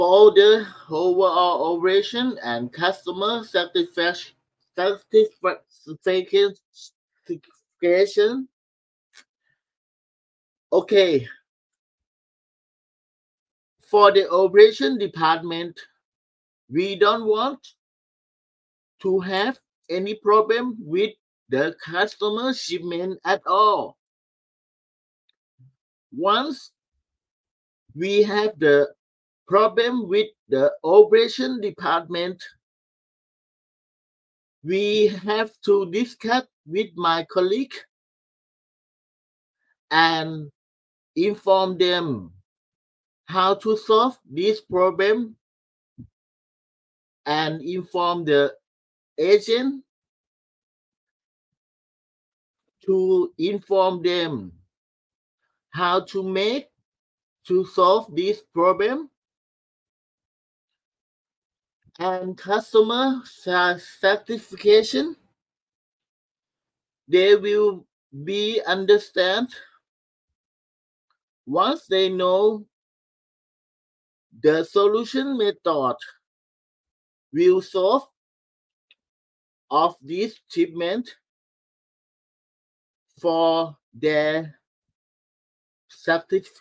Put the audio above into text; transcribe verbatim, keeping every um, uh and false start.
For the overall operation and customer satisfaction, satisfaction. Okay, for the operation department, we don't want to have any problem with the customer shipment at all. Once we have the problem with the operation department, we have to discuss with my colleague and inform them how to solve this problem and inform the agent to inform them how to make to solve this problem, and customer satisfaction, they will be understand once they know the solution method will solve of this shipment for their